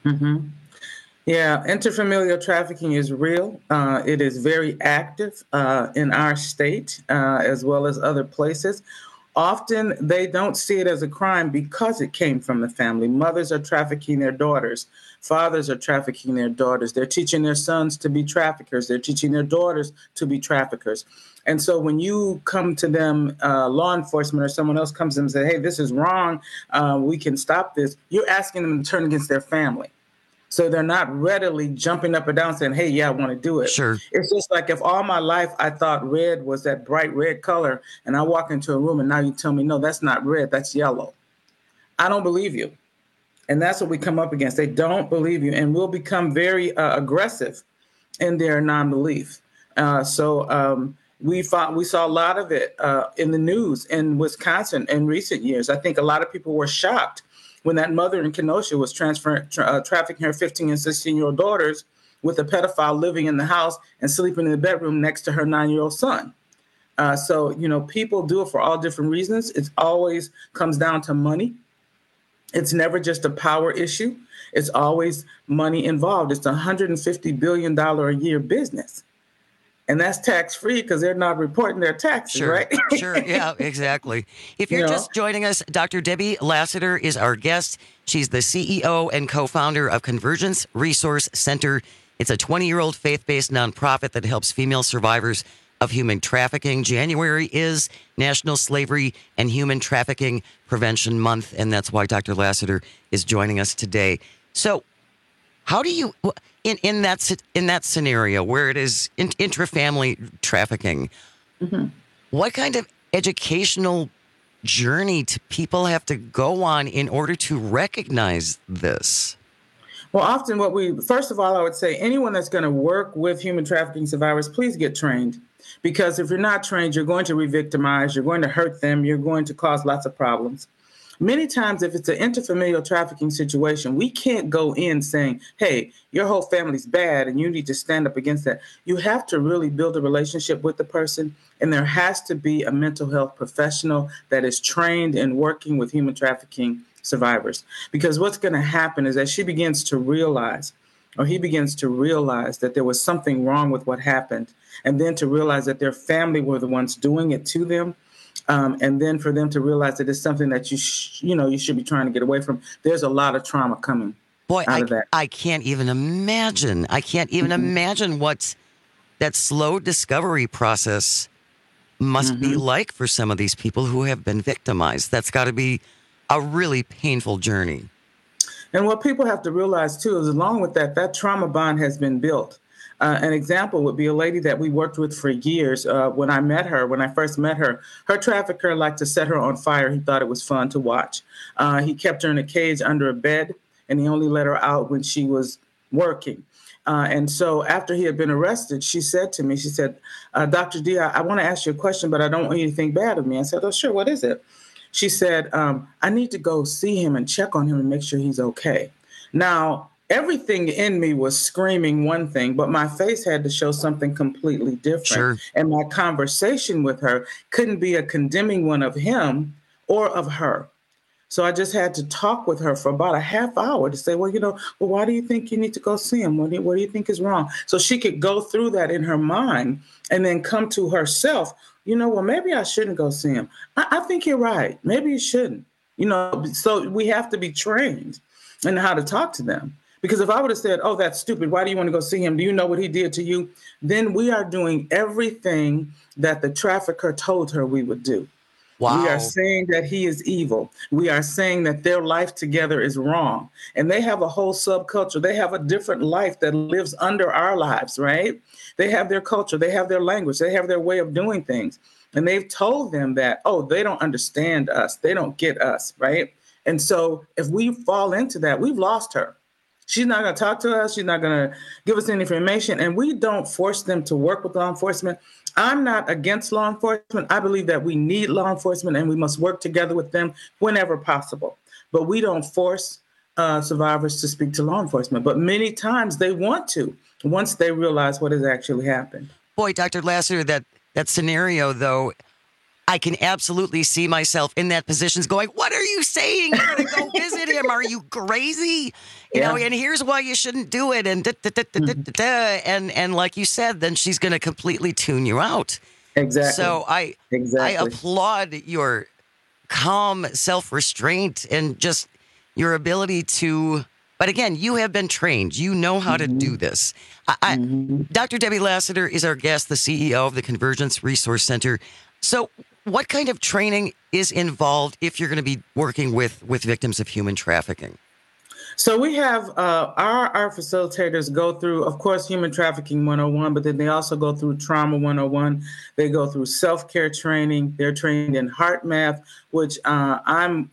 Yeah, interfamilial trafficking is real. It is very active in our state as well as other places. Often they don't see it as a crime because it came from the family. Mothers are trafficking their daughters. Fathers are trafficking their daughters. They're teaching their sons to be traffickers. They're teaching their daughters to be traffickers. And so when you come to them, law enforcement or someone else comes to them and say, hey, this is wrong, we can stop this, you're asking them to turn against their family. So they're not readily jumping up and down saying, hey, yeah, I want to do it. Sure. It's just like if all my life I thought red was that bright red color and I walk into a room and now you tell me, no, that's not red, that's yellow. I don't believe you. And that's what we come up against. They don't believe you, and we'll become very aggressive in their non-belief. So we saw a lot of it in the news in Wisconsin in recent years. I think a lot of people were shocked when that mother in Kenosha was trafficking her 15 and 16-year-old daughters with a pedophile living in the house and sleeping in the bedroom next to her 9-year-old son. So, people do it for all different reasons. It always comes down to money. It's never just a power issue. It's always money involved. It's a $150 billion a year business. And that's tax-free because they're not reporting their taxes, right? Sure, yeah, exactly. If you're just joining us, Dr. Debbie Lassiter is our guest. She's the CEO and co-founder of Convergence Resource Center. It's a 20-year-old faith-based nonprofit that helps female survivors of human trafficking. January is National Slavery and Human Trafficking Prevention Month, and that's why Dr. Lassiter is joining us today. So how do you... In that scenario where it is intrafamily trafficking, what kind of educational journey do people have to go on in order to recognize this? Well, often first of all, I would say anyone that's going to work with human trafficking survivors, please get trained. Because if you're not trained, you're going to re-victimize, you're going to hurt them, you're going to cause lots of problems. Many times, if it's an interfamilial trafficking situation, we can't go in saying, hey, your whole family's bad and you need to stand up against that. You have to really build a relationship with the person, and there has to be a mental health professional that is trained in working with human trafficking survivors. Because what's going to happen is that she begins to realize, or he begins to realize that there was something wrong with what happened, and then to realize that their family were the ones doing it to them. And then for them to realize that it's something that you should be trying to get away from. There's a lot of trauma coming out of that. I can't even imagine. I can't even imagine what that slow discovery process must be like for some of these people who have been victimized. That's got to be a really painful journey. And what people have to realize, too, is along with that trauma bond has been built. An example would be a lady that we worked with for years. When I first met her, her trafficker liked to set her on fire. He thought it was fun to watch. He kept her in a cage under a bed, and he only let her out when she was working. And so after he had been arrested, she said to me, Dr. D, I want to ask you a question, but I don't want you to think bad of me. I said, oh, sure, what is it? She said, I need to go see him and check on him and make sure he's okay. Now, everything in me was screaming one thing, but my face had to show something completely different. Sure. And my conversation with her couldn't be a condemning one of him or of her. So I just had to talk with her for about a half hour to say, well, why do you think you need to go see him? What do you think is wrong? So she could go through that in her mind and then come to herself, well, maybe I shouldn't go see him. I think you're right. Maybe you shouldn't. So we have to be trained in how to talk to them. Because if I would have said, oh, that's stupid, why do you want to go see him? Do you know what he did to you? Then we are doing everything that the trafficker told her we would do. Wow. We are saying that he is evil. We are saying that their life together is wrong. And they have a whole subculture. They have a different life that lives under our lives, right? They have their culture. They have their language. They have their way of doing things. And they've told them that, oh, they don't understand us. They don't get us, right? And so if we fall into that, we've lost her. She's not going to talk to us. She's not going to give us any information. And we don't force them to work with law enforcement. I'm not against law enforcement. I believe that we need law enforcement and we must work together with them whenever possible. But we don't force survivors to speak to law enforcement. But many times they want to once they realize what has actually happened. Boy, Dr. Lassiter, that scenario, though, I can absolutely see myself in that position going, what are you saying? You're going to go visit him. Are you crazy? You know, and here's why you shouldn't do it. And and like you said, then she's going to completely tune you out. Exactly. So I applaud your calm self-restraint and just your ability to, but again, you have been trained. You know how to do this. Dr. Debbie Lassiter is our guest, the CEO of the Convergence Resource Center. So what kind of training is involved if you're going to be working with victims of human trafficking? So we have our facilitators go through, of course, Human Trafficking 101, but then they also go through Trauma 101. They go through self-care training. They're trained in HeartMath, which I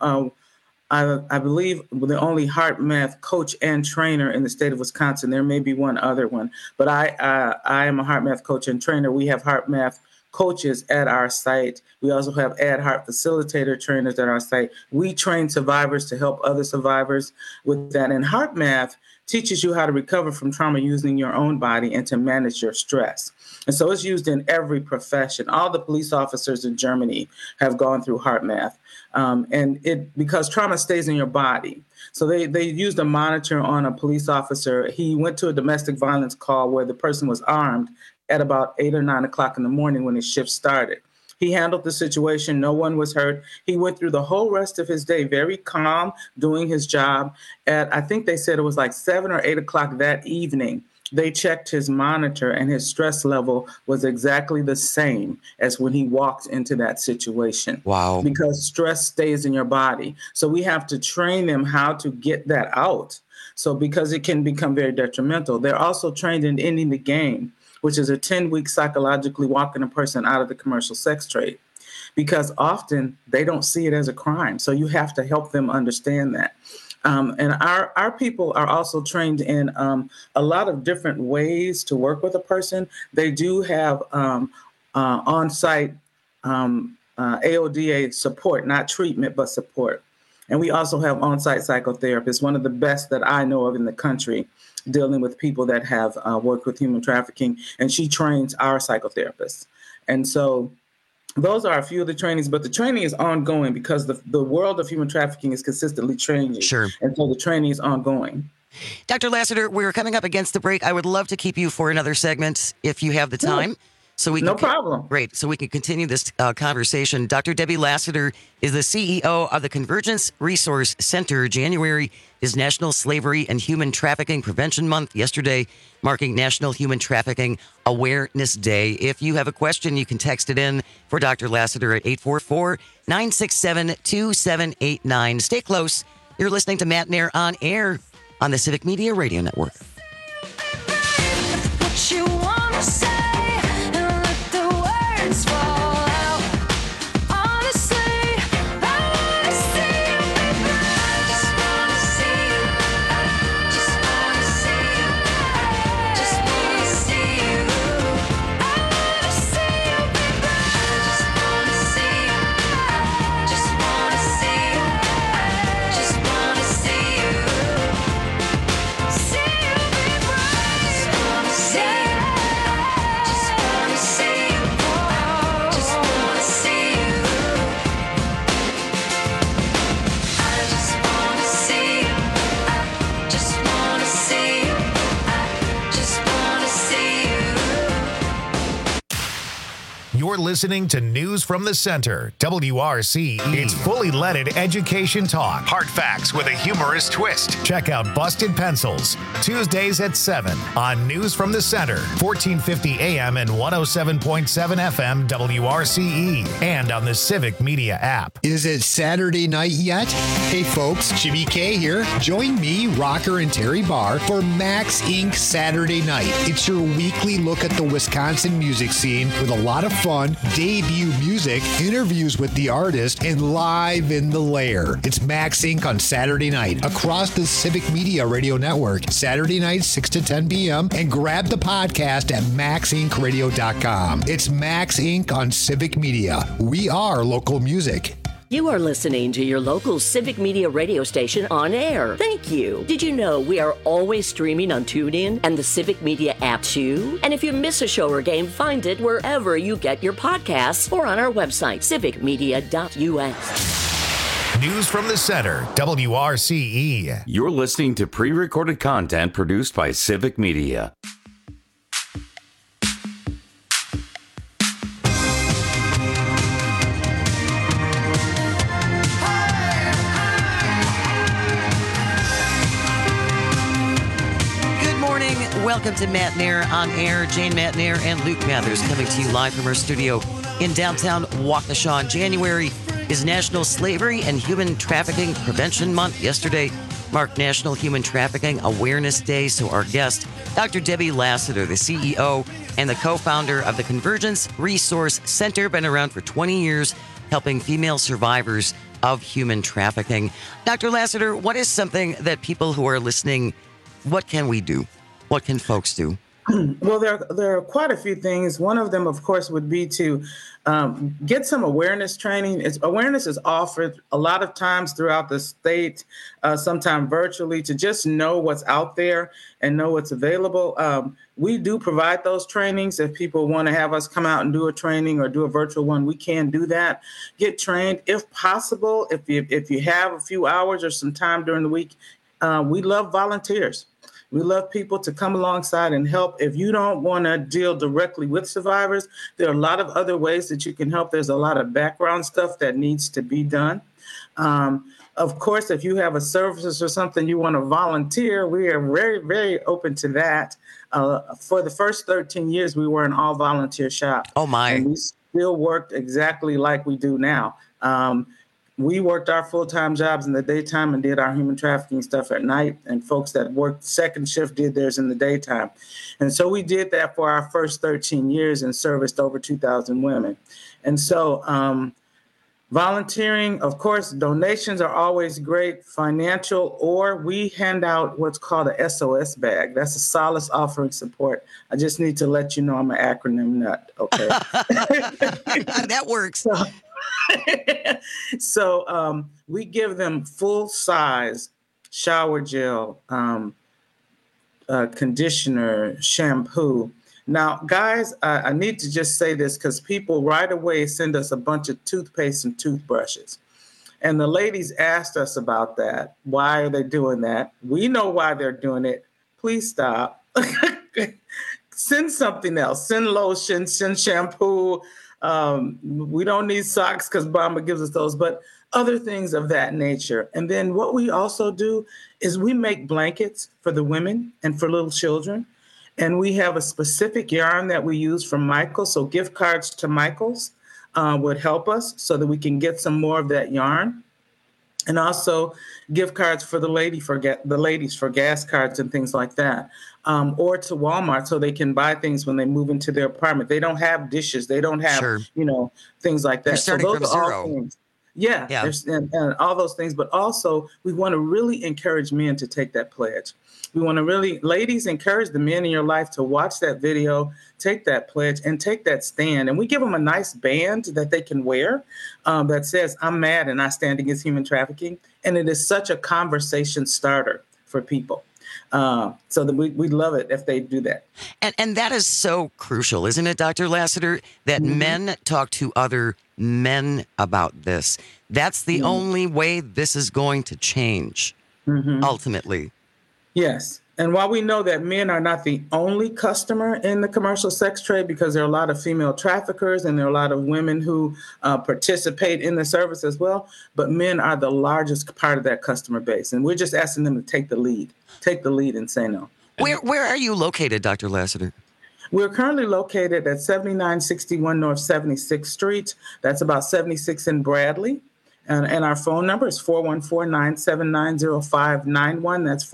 believe the only HeartMath coach and trainer in the state of Wisconsin. There may be one other one, but I am a HeartMath coach and trainer. We have HeartMath coaches at our site. We also have AdHeart facilitator trainers at our site. We train survivors to help other survivors with that. And HeartMath teaches you how to recover from trauma using your own body and to manage your stress. And so it's used in every profession. All the police officers in Germany have gone through HeartMath. Because trauma stays in your body. So they used a monitor on a police officer. He went to a domestic violence call where the person was armed at about 8 or 9 o'clock in the morning when his shift started. He handled the situation. No one was hurt. He went through the whole rest of his day very calm, doing his job. At, I think they said it was like 7 or 8 o'clock that evening, they checked his monitor and his stress level was exactly the same as when he walked into that situation. Wow. Because stress stays in your body. So we have to train them how to get that out. So because it can become very detrimental. They're also trained in ending the game, which is a 10-week psychologically walking a person out of the commercial sex trade, because often they don't see it as a crime. So you have to help them understand that. And our people are also trained in a lot of different ways to work with a person. They do have on-site AODA support, not treatment, but support. And we also have on-site psychotherapists, one of the best that I know of in the country, dealing with people that have worked with human trafficking, and she trains our psychotherapists. And so those are a few of the trainings, but the training is ongoing because the world of human trafficking is consistently changing. Sure. And so the training is ongoing. Dr. Lassiter, we're coming up against the break. I would love to keep you for another segment if you have the time. Sure. So we No problem. Great. So we can continue this conversation. Dr. Debbie Lassiter is the CEO of the Convergence Resource Center. January is National Slavery and Human Trafficking Prevention Month. Yesterday, marking National Human Trafficking Awareness Day. If you have a question, you can text it in for Dr. Lassiter at 844-967-2789. Stay close. You're listening to Matt Nair on Air on the Civic Media Radio Network. What you wanna say? You're listening to News from the Center, WRCE. It's fully leaded education talk. Hard facts with a humorous twist. Check out Busted Pencils, Tuesdays at 7 on News from the Center, 1450 AM and 107.7 FM WRCE, and on the Civic Media app. Is it Saturday night yet? Hey folks, Jimmy K here. Join me, Rocker, and Terry Barr for Max Inc. Saturday Night. It's your weekly look at the Wisconsin music scene with a lot of fun, debut music, interviews with the artist, and live in the lair. It's Max Inc. on Saturday night across the Civic Media Radio Network, Saturday night 6 to 10 p.m. and grab the podcast at maxincradio.com. It's Max Inc. on Civic Media. We are local music. You are listening to your local Civic Media radio station on air. Thank you. Did you know we are always streaming on TuneIn and the Civic Media app too? And if you miss a show or game, find it wherever you get your podcasts or on our website, civicmedia.us. News from the Center, WRCE. You're listening to pre-recorded content produced by Civic Media. Welcome to Matt Nair on Air. Jane Matt Nair and Luke Mathers coming to you live from our studio in downtown Waukesha. In January is National Slavery and Human Trafficking Prevention Month. Yesterday marked National Human Trafficking Awareness Day. So our guest, Dr. Debbie Lassiter, the CEO and the co-founder of the Convergence Resource Center, been around for 20 years, helping female survivors of human trafficking. Dr. Lassiter, what is something that people who are listening, what can we do? What can folks do? Well, there are quite a few things. One of them, of course, would be to get some awareness training. Awareness is offered a lot of times throughout the state, sometimes virtually, to just know what's out there and know what's available. We do provide those trainings. If people want to have us come out and do a training or do a virtual one, we can do that. Get trained if possible. If you have a few hours or some time during the week, we love volunteers. We love people to come alongside and help. If you don't want to deal directly with survivors, there are a lot of other ways that you can help. There's a lot of background stuff that needs to be done. Of course, if you have a service or something you want to volunteer, we are very, very open to that. For the first 13 years, we were an all-volunteer shop. Oh, my. And we still worked exactly like we do now. We worked our full-time jobs in the daytime and did our human trafficking stuff at night, and folks that worked second shift did theirs in the daytime. And so we did that for our first 13 years and serviced over 2,000 women. And so volunteering, of course, donations are always great, financial, or we hand out what's called a SOS bag. That's a solace offering support. I just need to let you know I'm an acronym nut, okay? That works. So we give them full-size shower gel, conditioner, shampoo. Now, guys, I need to just say this because people right away send us a bunch of toothpaste and toothbrushes. And the ladies asked us about that. Why are they doing that? We know why they're doing it. Please stop. Send something else. Send lotion, send shampoo. We don't need socks because Bamba gives us those, but other things of that nature. And then what we also do is we make blankets for the women and for little children. And we have a specific yarn that we use from Michaels. So gift cards to Michaels would help us so that we can get some more of that yarn. And also gift cards for the ladies for gas cards and things like that. Or to Walmart so they can buy things when they move into their apartment. They don't have dishes. They don't have, things like that. They're starting so from zero. Things. Yeah. And all those things. But also we want to really encourage men to take that pledge. We want to really, ladies, encourage the men in your life to watch that video, take that pledge, and take that stand. And we give them a nice band that they can wear that says, I'm mad and I stand against human trafficking. And it is such a conversation starter for people. So that we love it if they do that. And that is so crucial, isn't it, Dr. Lassiter, that men talk to other men about this. That's the only way this is going to change, ultimately. Yes. And while we know that men are not the only customer in the commercial sex trade, because there are a lot of female traffickers and there are a lot of women who participate in the service as well, but men are the largest part of that customer base. And we're just asking them to take the lead and say no. Where are you located, Dr. Lassiter? We're currently located at 7961 North 76th Street. That's about 76 in Bradley. And our phone number is 414-979-0591. That's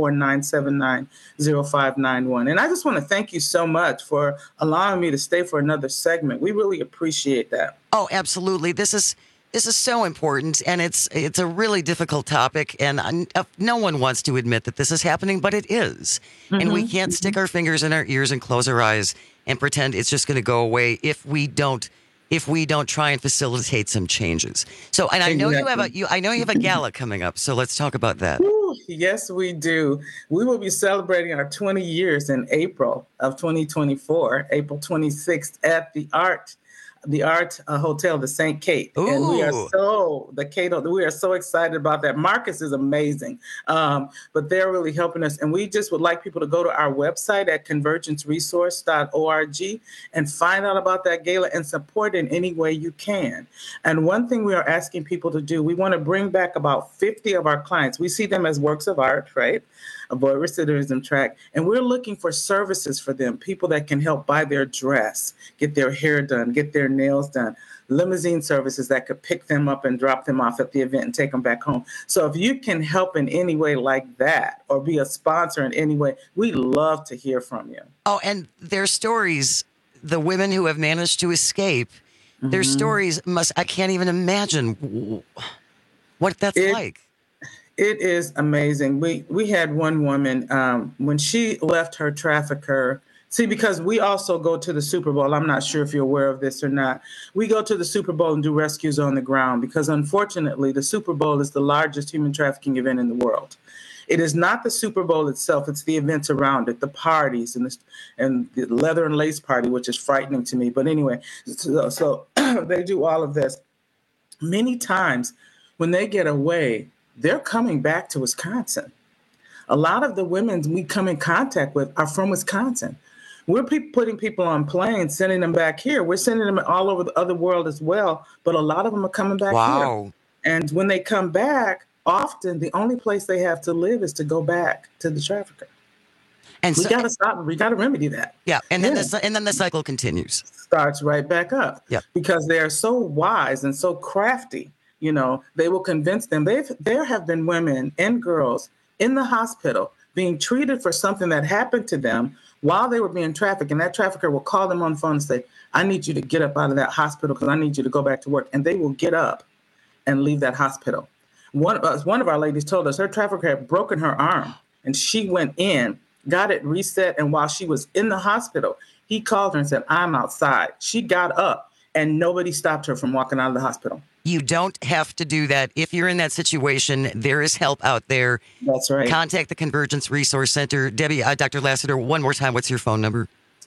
414-979-0591. And I just want to thank you so much for allowing me to stay for another segment. We really appreciate that. Oh, absolutely. This is so important, and it's a really difficult topic, and no one wants to admit that this is happening, but it is. Mm-hmm. And we can't stick our fingers in our ears and close our eyes and pretend it's just going to go away if we don't try and facilitate some changes. So, and I know you have a gala coming up, so let's talk about that. Ooh, yes, we do. We will be celebrating our 20 years in April of 2024, April 26th at the Art Hotel, the St. Kate. Ooh. And we are so excited about that. Marcus is amazing, but they're really helping us. And we just would like people to go to our website at convergenceresource.org and find out about that gala and support in any way you can. And one thing we are asking people to do, we want to bring back about 50 of our clients. We see them as works of art, right? Avoid recidivism track. And we're looking for services for them, people that can help buy their dress, get their hair done, get their nails done, limousine services that could pick them up and drop them off at the event and take them back home. So if you can help in any way like that or be a sponsor in any way, we'd love to hear from you. Oh, and their stories, the women who have managed to escape, their stories I can't even imagine what that's like. It is amazing. We had one woman, when she left her trafficker, because we also go to the Super Bowl. I'm not sure if you're aware of this or not. We go to the Super Bowl and do rescues on the ground because, unfortunately, the Super Bowl is the largest human trafficking event in the world. It is not the Super Bowl itself. It's the events around it, the parties and the leather and lace party, which is frightening to me. But anyway, so they do all of this. Many times when they get away, they're coming back to Wisconsin. A lot of the women we come in contact with are from Wisconsin. We're putting people on planes, sending them back here. We're sending them all over the other world as well, but a lot of them are coming back here. And when they come back, often the only place they have to live is to go back to the trafficker. And we got to stop. We got to remedy that. Yeah, and then the cycle continues. Starts right back up. Yeah, because they are so wise and so crafty. You know, they will convince them. There have been women and girls in the hospital being treated for something that happened to them while they were being trafficked. And that trafficker will call them on the phone and say, I need you to get up out of that hospital because I need you to go back to work. And they will get up and leave that hospital. One of our ladies told us her trafficker had broken her arm and she went in, got it reset. And while she was in the hospital, he called her and said, I'm outside. She got up and nobody stopped her from walking out of the hospital. You don't have to do that. If you're in that situation, there is help out there. That's right. Contact the Convergence Resource Center. Debbie, Dr. Lassiter, one more time, what's your phone number?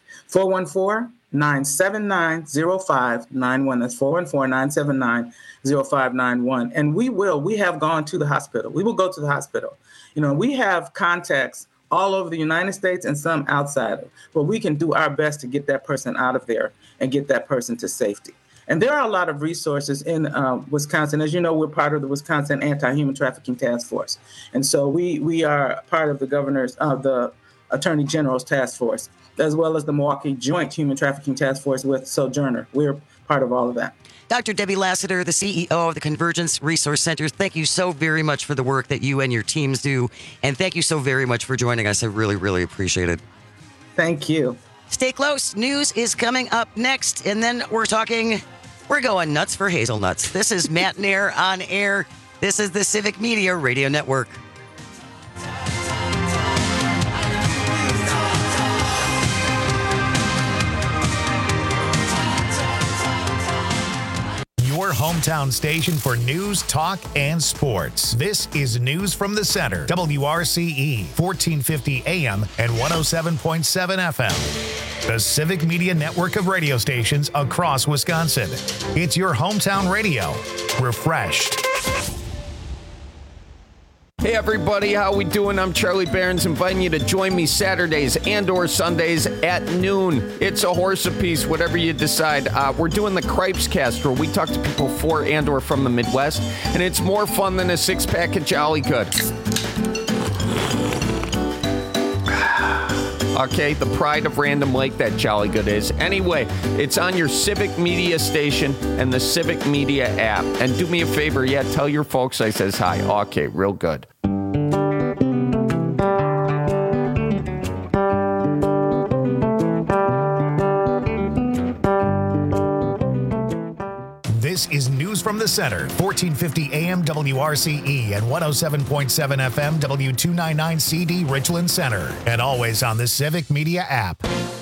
414-979-0591. That's 414-979-0591. And we have gone to the hospital. We will go to the hospital. You know, we have contacts all over the United States and some outside of, but we can do our best to get that person out of there and get that person to safety. And there are a lot of resources in Wisconsin. As you know, we're part of the Wisconsin Anti-Human Trafficking Task Force. And so we are part of the Attorney General's Task Force, as well as the Milwaukee Joint Human Trafficking Task Force with Sojourner. We're part of all of that. Dr. Debbie Lassiter, the CEO of the Convergence Resource Center, thank you so very much for the work that you and your teams do. And thank you so very much for joining us. I really, really appreciate it. Thank you. Stay close. News is coming up next. And then we're going nuts for hazelnuts. This is Matt Nair on air. This is the Civic Media Radio Network. Your hometown station for news, talk, and sports. This is News from the Center. WRCE, 1450 AM and 107.7 FM. The Civic Media Network of radio stations across Wisconsin. It's your hometown radio. Refreshed. Hey everybody, how we doing? I'm Charlie Barons, inviting you to join me Saturdays and/or Sundays at noon. It's a horse apiece, whatever you decide. We're doing the Cripes Cast, where we talk to people for and/or from the Midwest, and it's more fun than a six-pack of Jolly Good. Okay, the pride of Random Lake, that Jolly Good is. Anyway, it's on your Civic Media station and the Civic Media app. And do me a favor, tell your folks I says hi. Okay, real good. This is News from the Center, 1450 AM WRCE and 107.7 FM W299CD Richland Center, and always on the Civic Media app.